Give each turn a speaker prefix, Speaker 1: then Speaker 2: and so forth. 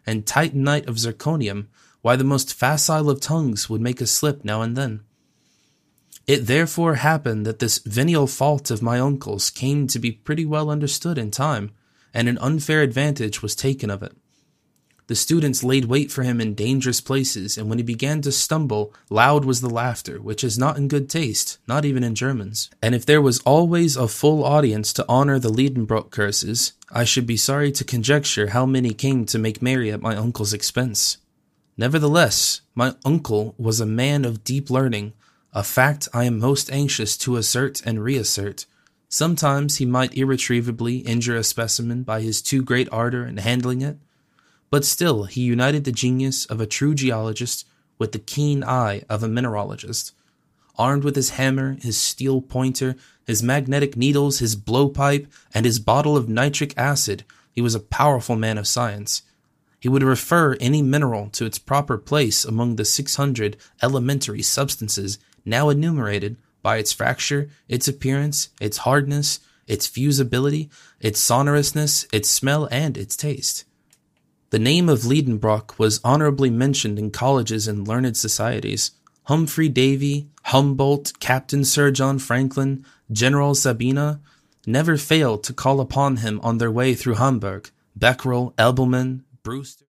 Speaker 1: and titanite of zirconium, why the most facile of tongues would make a slip now and then. It therefore happened that this venial fault of my uncle's came to be pretty well understood in time, and an unfair advantage was taken of it. The students laid wait for him in dangerous places, and when he began to stumble, loud was the laughter, which is not in good taste, not even in Germans. And if there was always a full audience to honor the Liedenbrock curses, I should be sorry to conjecture how many came to make merry at my uncle's expense. Nevertheless, my uncle was a man of deep learning, a fact I am most anxious to assert and reassert. Sometimes he might irretrievably injure a specimen by his too great ardor in handling it, but still he united the genius of a true geologist with the keen eye of a mineralogist. Armed with his hammer, his steel pointer, his magnetic needles, his blowpipe, and his bottle of nitric acid, he was a powerful man of science. He would refer any mineral to its proper place among the 600 elementary substances now enumerated by its fracture, its appearance, its hardness, its fusibility, its sonorousness, its smell, and its taste. The name of Liedenbrock was honorably mentioned in colleges and learned societies. Humphrey Davy, Humboldt, Captain Sir John Franklin, General Sabina never failed to call upon him on their way through Hamburg. Becquerel, Elbelman, Brewster.